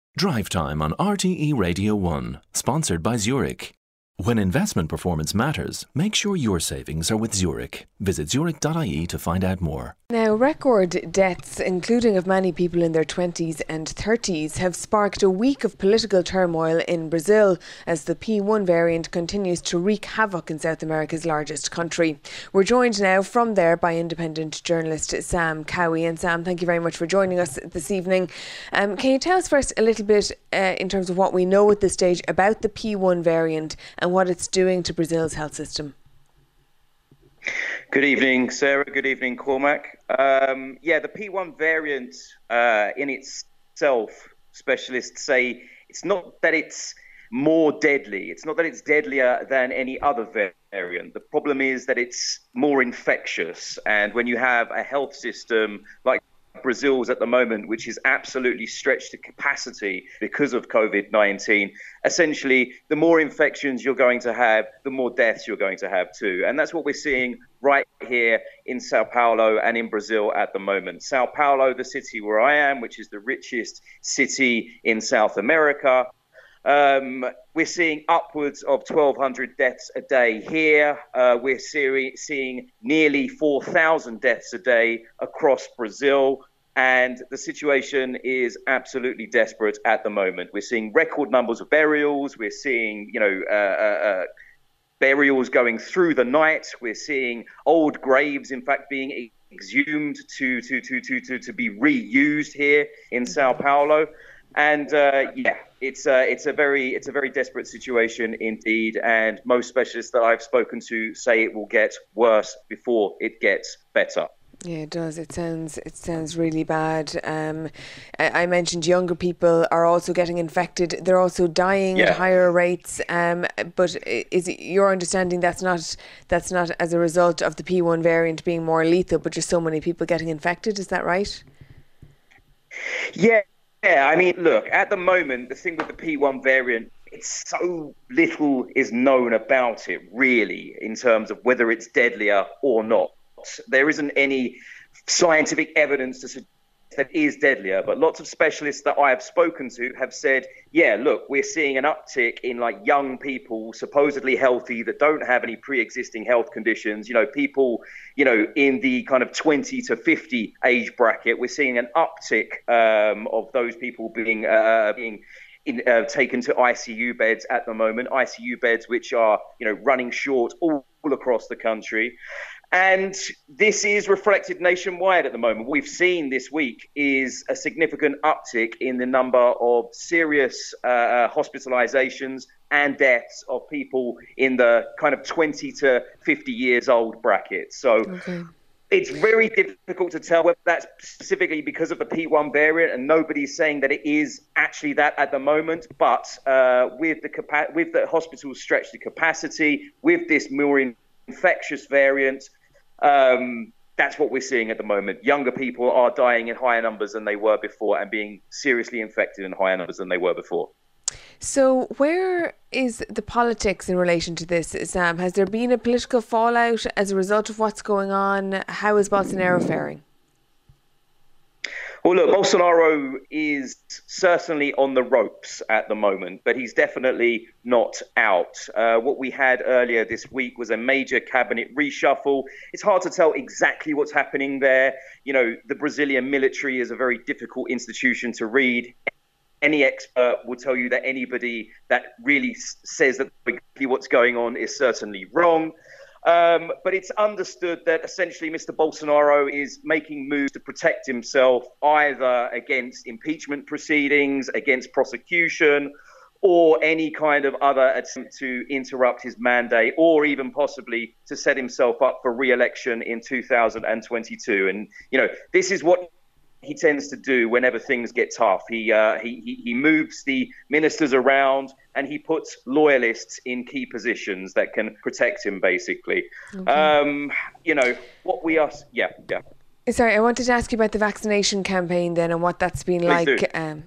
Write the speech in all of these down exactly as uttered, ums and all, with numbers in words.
Drive Time on R T E Radio one, sponsored by Zurich. When investment performance matters, make sure your savings are with Zurich. Visit zurich dot I E to find out more. Now, record deaths, including of many people in their twenties and thirties, have sparked a week of political turmoil in Brazil as the P one variant continues to wreak havoc in South America's largest country. We're joined now from there by independent journalist Sam Cowie. And Sam, thank you very much for joining us this evening. Um, can you tell us first a little bit uh, in terms of what we know at this stage about the P one variant and what it's doing to Brazil's health system? Good evening, Sarah. Good evening, Cormac. Um, yeah, the P one variant uh, in itself, specialists say it's not that it's more deadly. It's not that it's deadlier than any other variant. The problem is that it's more infectious. And when you have a health system like Brazil's at the moment, which is absolutely stretched to capacity because of COVID nineteen, essentially, the more infections you're going to have, the more deaths you're going to have too. And that's what we're seeing right here in Sao Paulo and in Brazil at the moment. Sao Paulo, the city where I am, which is the richest city in South America, Um, we're seeing upwards of twelve hundred deaths a day here. Uh, we're see- seeing nearly four thousand deaths a day across Brazil. And the situation is absolutely desperate at the moment. We're seeing record numbers of burials. We're seeing, you know, uh, uh, uh, burials going through the night. We're seeing old graves, in fact, being exhumed to, to, to, to, to, to be reused here in Sao Paulo. And uh, yeah, it's a, it's a very it's a very desperate situation indeed. And most specialists that I've spoken to say it will get worse before it gets better. Yeah, it does. It sounds it sounds really bad. Um, I, I mentioned younger people are also getting infected. They're also dying Yeah. at higher rates. Um, but is it your understanding that's not that's not as a result of the P one variant being more lethal, but just so many people getting infected? Is that right? Yeah. Yeah, I mean, look, at the moment, the thing with the P one variant, it's so little is known about it, really, in terms of whether it's deadlier or not. There isn't any scientific evidence to suggest that it is deadlier, but lots of specialists that I have spoken to have said, yeah, look, we're seeing an uptick in like young people, supposedly healthy, that don't have any pre-existing health conditions, you know, people, you know, in the kind of twenty to fifty age bracket. We're seeing an uptick um, of those people being uh, being in, uh, taken to I C U beds at the moment, I C U beds which are, you know, running short all across the country. And this is reflected nationwide at the moment. What we've seen this week is a significant uptick in the number of serious uh, hospitalizations and deaths of people in the kind of twenty to fifty years old bracket. So okay. It's very difficult to tell whether that's specifically because of the P one variant, and nobody's saying that it is actually that at the moment. But uh, with the capa- with the hospitals stretched to capacity, with this more infectious variant, Um, that's what we're seeing at the moment. Younger people are dying in higher numbers than they were before and being seriously infected in higher numbers than they were before. So where is the politics in relation to this, Sam? Has there been a political fallout as a result of what's going on? How is Bolsonaro faring? Well, look, Bolsonaro is certainly on the ropes at the moment, but he's definitely not out. Uh, what we had earlier this week was a major cabinet reshuffle. It's hard to tell exactly what's happening there. You know, the Brazilian military is a very difficult institution to read. Any expert will tell you that anybody that really says that what's going on is certainly wrong. Um, but it's understood that essentially Mister Bolsonaro is making moves to protect himself either against impeachment proceedings, against prosecution, or any kind of other attempt to interrupt his mandate, or even possibly to set himself up for re-election in two thousand twenty-two. And, you know, this is what he tends to do whenever things get tough. He, uh, he, he, he moves the ministers around and he puts loyalists in key positions that can protect him, basically. Okay. Um, you know, what we are... Yeah, yeah. Sorry, I wanted to ask you about the vaccination campaign then and what that's been Please like. Um...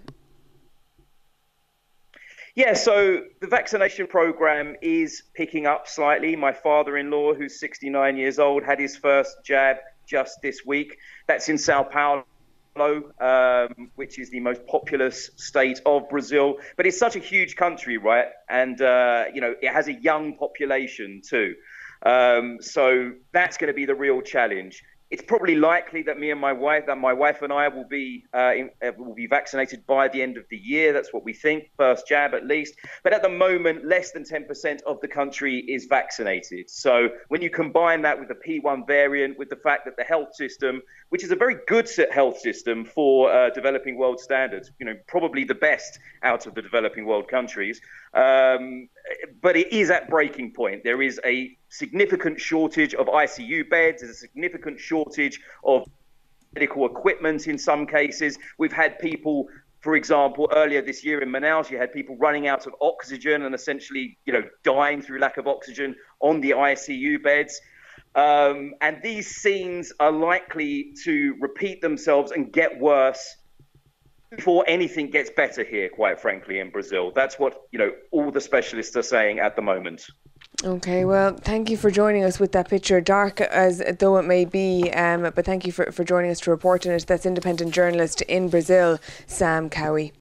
Yeah, so the vaccination program is picking up slightly. My father-in-law, who's sixty-nine years old, had his first jab just this week. That's in Sao Paulo. Um, which is the most populous state of Brazil. But it's such a huge country, right? And, uh, you know, it has a young population too. Um, so that's going to be the real challenge. It's probably likely that me and my wife, that my wife and I will be uh, in, uh, will be vaccinated by the end of the year. That's what we think, first jab at least. But at the moment, less than ten percent of the country is vaccinated. So when you combine that with the P one variant, with the fact that the health system, which is a very good health system for uh, developing world standards, you know, probably the best out of the developing world countries, um, but it is at breaking point. There is a significant shortage of I C U beds. There's a significant shortage of medical equipment in some cases. We've had people, for example, earlier this year in Manaus, you had people running out of oxygen and essentially, you know, dying through lack of oxygen on the I C U beds. Um, and these scenes are likely to repeat themselves and get worse before anything gets better here, quite frankly, in Brazil. That's what, you know, all the specialists are saying at the moment. Okay, well, thank you for joining us with that picture, dark as though it may be, um, but thank you for, for joining us to report on it. That's independent journalist in Brazil, Sam Cowie.